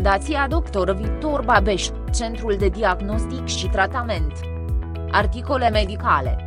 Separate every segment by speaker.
Speaker 1: Fundația Dr. Victor Babeș, Centrul de Diagnostic și Tratament. Articole medicale.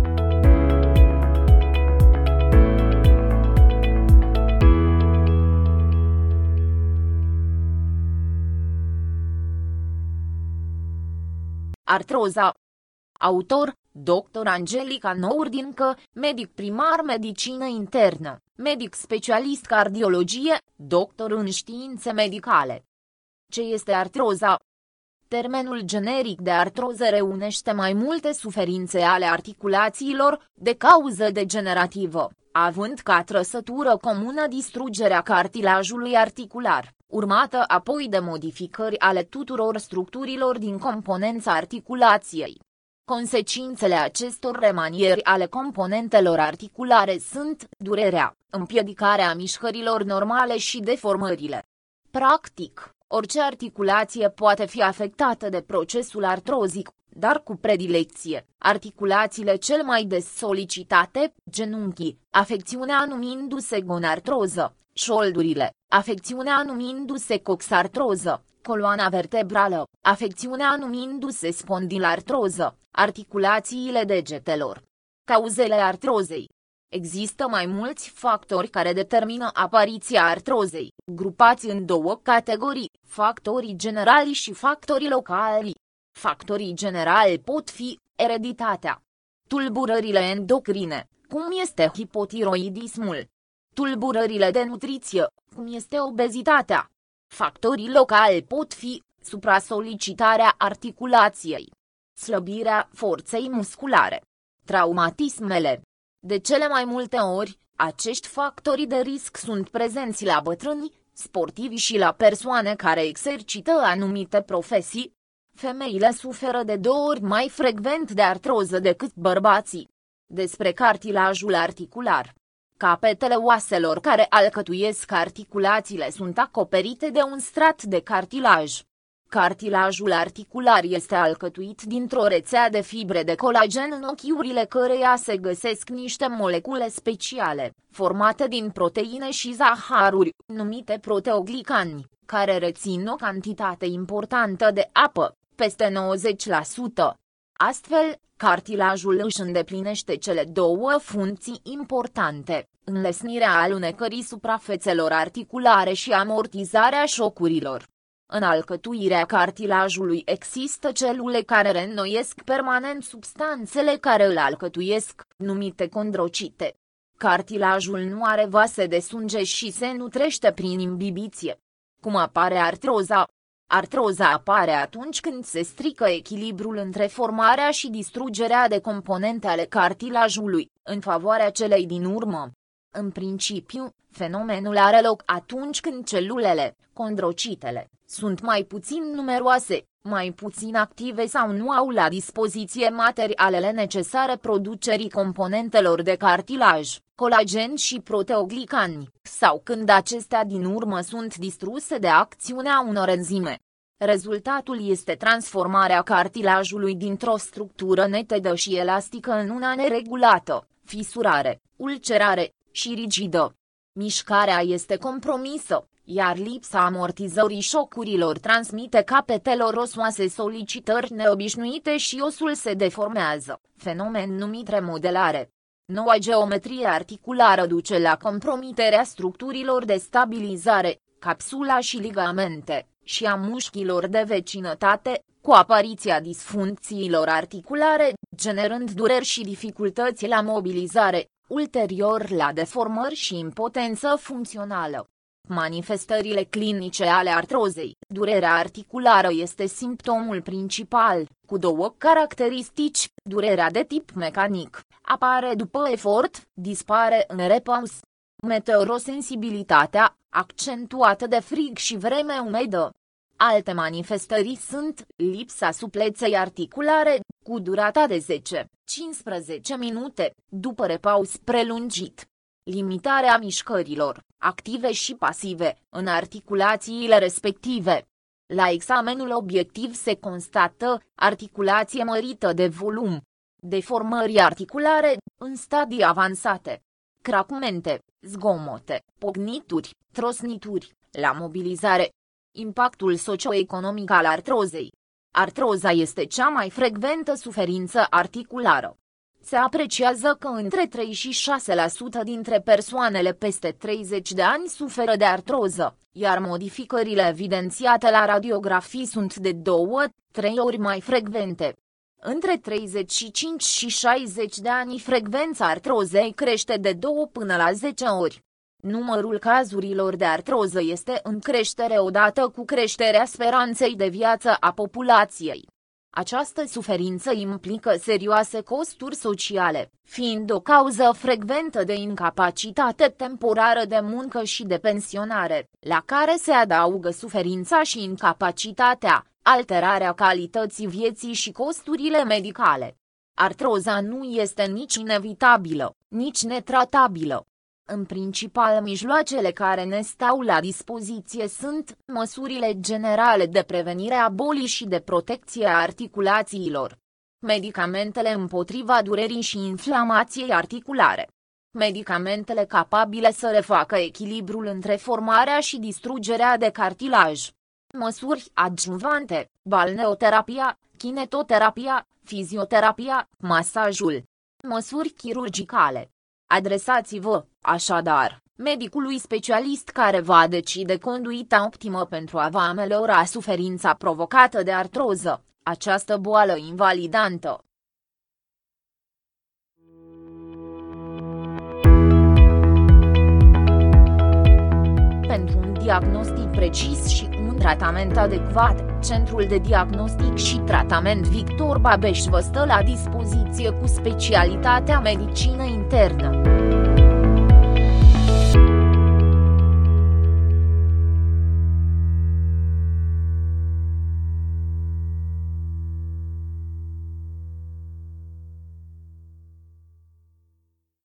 Speaker 1: Artroza. Autor: Dr. Angelica Nourdincă, medic primar medicină internă, medic specialist cardiologie, doctor în științe medicale. Ce este artroza? Termenul generic de artroză reunește mai multe suferințe ale articulațiilor, de cauză degenerativă, având ca trăsătură comună distrugerea cartilajului articular, urmată apoi de modificări ale tuturor structurilor din componența articulației. Consecințele acestor remanieri ale componentelor articulare sunt durerea, împiedicarea mișcărilor normale și deformările. Practic, orice articulație poate fi afectată de procesul artrozic, dar cu predilecție, articulațiile cel mai des solicitate, genunchii, afecțiunea numindu-se gonartroză, șoldurile, afecțiunea numindu-se coxartroză, coloana vertebrală, afecțiunea numindu-se spondilartroză, articulațiile degetelor. Cauzele artrozei. Există mai mulți factori care determină apariția artrozei, grupați în două categorii, factorii generali și factorii locali. Factorii generali pot fi ereditatea, tulburările endocrine, cum este hipotiroidismul, tulburările de nutriție, cum este obezitatea. Factorii locali pot fi suprasolicitarea articulației, slăbirea forței musculare, traumatismele. De cele mai multe ori, acești factori de risc sunt prezenți la bătrâni, sportivi și la persoane care exercită anumite profesii. Femeile suferă de 2 ori mai frecvent de artroză decât bărbații. Despre cartilajul articular. Capetele oaselor care alcătuiesc articulațiile sunt acoperite de un strat de cartilaj. Cartilajul articular este alcătuit dintr-o rețea de fibre de colagen în ochiurile căreia se găsesc niște molecule speciale, formate din proteine și zaharuri, numite proteoglicani, care rețin o cantitate importantă de apă, peste 90%. Astfel, cartilajul își îndeplinește cele 2 funcții importante, înlesnirea alunecării suprafețelor articulare și amortizarea șocurilor. În alcătuirea cartilajului există celule care reînnoiesc permanent substanțele care îl alcătuiesc, numite condrocite. Cartilajul nu are vase de sânge și se nutrește prin imbibiție. Cum apare artroza? Artroza apare atunci când se strică echilibrul între formarea și distrugerea de componente ale cartilajului, în favoarea celei din urmă. În principiu, fenomenul are loc atunci când celulele, condrocitele, sunt mai puțin numeroase, mai puțin active sau nu au la dispoziție materialele necesare producerii componentelor de cartilaj, colagen și proteoglicani, sau când acestea din urmă sunt distruse de acțiunea unor enzime. Rezultatul este transformarea cartilajului dintr-o structură netedă și elastică în una neregulată, fisurare, ulcerare și rigidă. Mișcarea este compromisă, iar lipsa amortizării șocurilor transmite capetelor osoase solicitări neobișnuite și osul se deformează, fenomen numit remodelare. Noua geometrie articulară duce la compromiterea structurilor de stabilizare, capsula și ligamente, și a mușchilor de vecinătate, cu apariția disfuncțiilor articulare, generând dureri și dificultăți la mobilizare, ulterior la deformări și impotență funcțională. Manifestările clinice ale artrozei. Durerea articulară este simptomul principal, cu 2 caracteristici: durerea de tip mecanic, apare după efort, dispare în repaus. Meteorosensibilitatea, accentuată de frig și vreme umedă. Alte manifestări sunt lipsa supleței articulare, cu durata de 10-15 minute, după repaus prelungit. Limitarea mișcărilor, active și pasive, în articulațiile respective. La examenul obiectiv se constată articulație mărită de volum, deformări articulare, în stadii avansate, cracumente, zgomote, pognituri, trosnituri, la mobilizare. Impactul socioeconomic al artrozei. Artroza este cea mai frecventă suferință articulară. Se apreciază că între 3 și 6% dintre persoanele peste 30 de ani suferă de artroză, iar modificările evidențiate la radiografii sunt de 2-3 ori mai frecvente. Între 35 și 60 de ani frecvența artrozei crește de 2 până la 10 ori. Numărul cazurilor de artroză este în creștere odată cu creșterea speranței de viață a populației. Această suferință implică serioase costuri sociale, fiind o cauză frecventă de incapacitate temporară de muncă și de pensionare, la care se adaugă suferința și incapacitatea, alterarea calității vieții și costurile medicale. Artroza nu este nici inevitabilă, nici netratabilă. În principal, mijloacele care ne stau la dispoziție sunt măsurile generale de prevenire a bolii și de protecție a articulațiilor, medicamentele împotriva durerii și inflamației articulare, medicamentele capabile să refacă echilibrul între formarea și distrugerea de cartilaj, măsuri adjuvante, balneoterapia, kinetoterapia, fizioterapia, masajul, măsuri chirurgicale. Adresați-vă, așadar, medicului specialist care va decide conduita optimă pentru a vă ameliora suferința provocată de artroză, această boală invalidantă. Pentru un diagnostic precis și un tratament adecvat, Centrul de Diagnostic și Tratament Victor Babeș vă stă la dispoziție cu specialitatea medicină internă.